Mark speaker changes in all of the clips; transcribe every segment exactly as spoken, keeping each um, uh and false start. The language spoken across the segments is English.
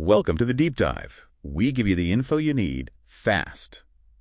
Speaker 1: Welcome to the Deep Dive. We give you the info you need fast.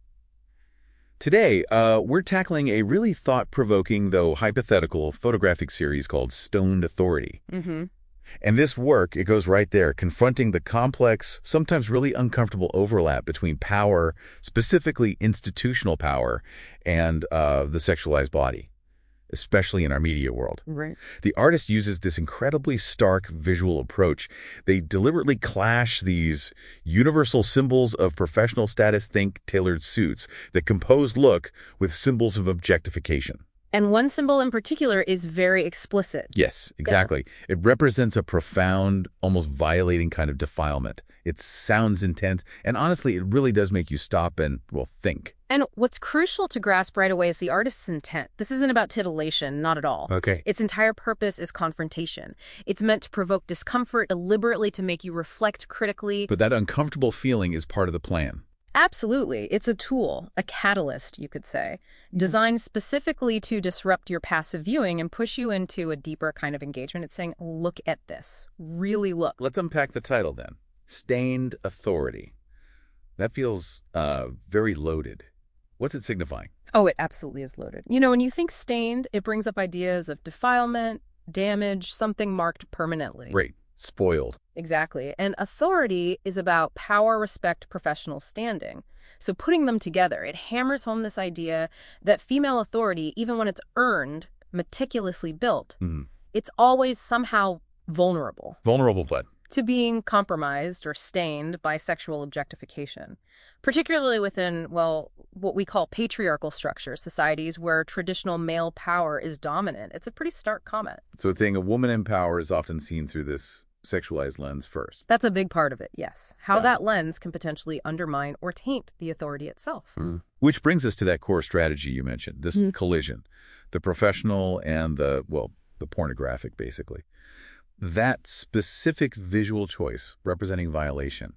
Speaker 1: Today, uh, we're tackling a really thought-provoking, though hypothetical, photographic series called Stoned Authority.
Speaker 2: Mm-hmm.
Speaker 1: And this work, it goes right there, confronting the complex, sometimes really uncomfortable overlap between power, specifically institutional power, and uh, the sexualized body, especially in our media world.
Speaker 2: Right.
Speaker 1: The artist uses this incredibly stark visual approach. They deliberately clash these universal symbols of professional status, think tailored suits, the composed look with symbols of objectification.
Speaker 2: And one symbol in particular is very explicit.
Speaker 1: Yes, exactly. It represents a profound, almost violating kind of defilement. It sounds intense, and honestly, it really does make you stop and, well, think.
Speaker 2: And what's crucial to grasp right away is the artist's intent. This isn't about titillation, not at all.
Speaker 1: Okay.
Speaker 2: Its entire purpose is confrontation. It's meant to provoke discomfort, deliberately to make you reflect critically.
Speaker 1: But that uncomfortable feeling is part of the plan.
Speaker 2: Absolutely. It's a tool, a catalyst, you could say, designed specifically to disrupt your passive viewing and push you into a deeper kind of engagement. It's saying, look at this. Really look.
Speaker 1: Let's unpack the title then. Stained Authority. That feels uh, very loaded. What's it signifying?
Speaker 2: Oh, it absolutely is loaded. You know, when you think stained, it brings up ideas of defilement, damage, something marked permanently.
Speaker 1: Right. Spoiled.
Speaker 2: Exactly. And authority is about power, respect, professional standing. So putting them together, it hammers home this idea that female authority, even when it's earned, meticulously built,
Speaker 1: Mm-hmm.
Speaker 2: it's always somehow vulnerable.
Speaker 1: Vulnerable blood.
Speaker 2: To being compromised or stained by sexual objectification, particularly within, well, what we call patriarchal structures, societies where traditional male power is dominant. It's a pretty stark comment.
Speaker 1: So it's saying a woman in power is often seen through this sexualized lens first.
Speaker 2: That's a big part of it, yes. How
Speaker 1: Yeah.
Speaker 2: that lens can potentially undermine or taint the authority itself.
Speaker 1: Mm. Which brings us to that core strategy you mentioned, this
Speaker 2: Mm.
Speaker 1: collision, the professional and the, well, the pornographic, basically. That specific visual choice representing violation,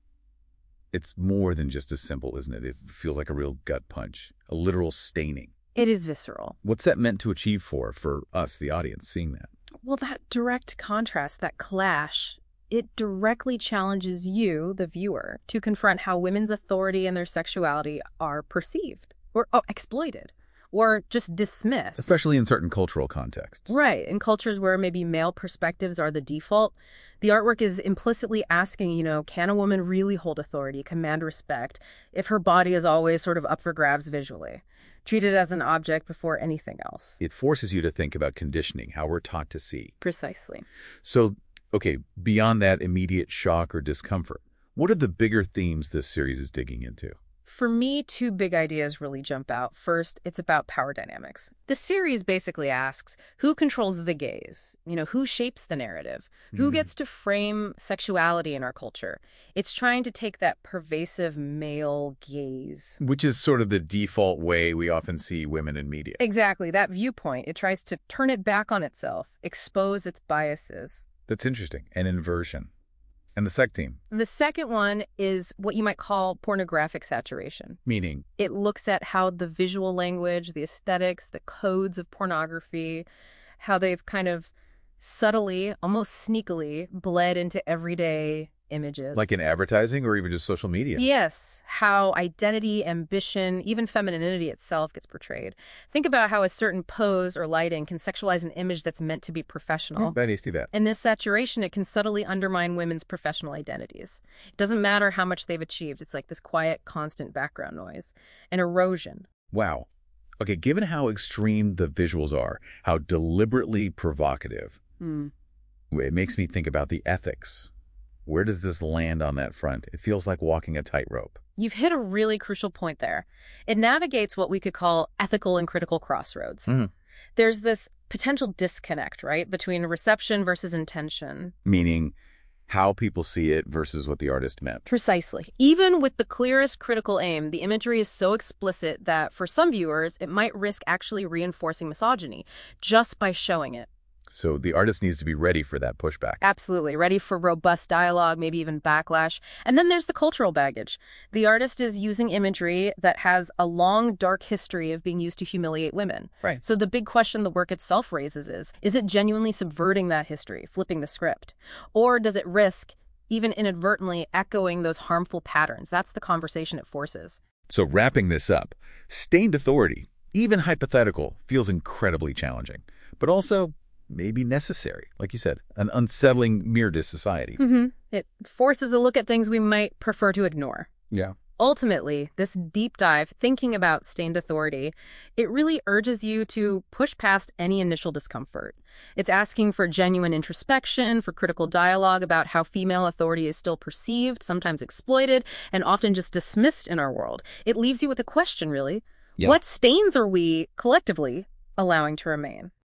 Speaker 1: it's more than just as simple, isn't it? It feels like a real gut punch, a literal staining.
Speaker 2: It is visceral.
Speaker 1: What's that meant to achieve for, for us, the audience, seeing that?
Speaker 2: Well, that direct contrast, that clash, it directly challenges you, the viewer, to confront how women's authority and their sexuality are perceived or oh, exploited or just dismissed.
Speaker 1: Especially in certain cultural contexts.
Speaker 2: Right. In cultures where maybe male perspectives are the default, the artwork is implicitly asking, you know, can a woman really hold authority, command respect, if her body is always sort of up for grabs visually? Treated as an object before anything else.
Speaker 1: It forces you to think about conditioning, how we're taught to see.
Speaker 2: Precisely.
Speaker 1: So, okay, beyond that immediate shock or discomfort, what are the bigger themes this series is digging into?
Speaker 2: For me, two big ideas really jump out. First, it's about power dynamics. The series basically asks, who controls the gaze? You know, who shapes the narrative? Who
Speaker 1: Mhm.
Speaker 2: gets to frame sexuality in our culture? It's trying to take that pervasive male gaze.
Speaker 1: Which is sort of the default way we often see women in media.
Speaker 2: Exactly, that viewpoint. It tries to turn it back on itself, expose its biases.
Speaker 1: That's interesting. An inversion. And the sec theme,
Speaker 2: The second one is what you might call pornographic saturation.
Speaker 1: meaning
Speaker 2: It looks at how the visual language, the aesthetics, the codes of pornography, how they've kind of subtly, almost sneakily, bled into everyday images.
Speaker 1: like in advertising or even just social media.
Speaker 2: Yes, how identity, ambition, even femininity itself gets portrayed. Think about how a certain pose or lighting can sexualize an image that's meant to be professional.
Speaker 1: Mm, I see that.
Speaker 2: In this saturation, it can subtly undermine women's professional identities. It doesn't matter how much they've achieved. It's like this quiet, constant background noise. An erosion.
Speaker 1: Wow. Okay, given how extreme the visuals are, how deliberately provocative,
Speaker 2: Hmm.
Speaker 1: it makes me think about the ethics. Where does this land on that front? It feels like walking a tightrope.
Speaker 2: You've hit a really crucial point there. It navigates what we could call ethical and critical crossroads.
Speaker 1: Mhm.
Speaker 2: There's this potential disconnect, right, between reception versus intention.
Speaker 1: Meaning how people see it versus what the artist meant.
Speaker 2: Precisely. Even with the clearest critical aim, the imagery is so explicit that for some viewers, it might risk actually reinforcing misogyny just by showing it.
Speaker 1: So the artist needs to be ready for that pushback.
Speaker 2: Absolutely. Ready for robust dialogue, maybe even backlash. And then there's the cultural baggage. The artist is using imagery that has a long, dark history of being used to humiliate women.
Speaker 1: Right.
Speaker 2: So the big question the work itself raises is, is it genuinely subverting that history, flipping the script? Or does it risk, even inadvertently echoing those harmful patterns. That's the conversation it forces.
Speaker 1: So wrapping this up, stained authority, even hypothetical, feels incredibly challenging, but also maybe necessary. Like you said, an unsettling mirror to society.
Speaker 2: Mm-hmm. It forces a look at things we might prefer to ignore.
Speaker 1: Yeah.
Speaker 2: Ultimately, this deep dive, thinking about stained authority, it really urges you to push past any initial discomfort. It's asking for genuine introspection, for critical dialogue about how female authority is still perceived, sometimes exploited, and often just dismissed in our world. It leaves you with a question, really.
Speaker 1: Yeah.
Speaker 2: What stains are we, collectively, allowing to remain?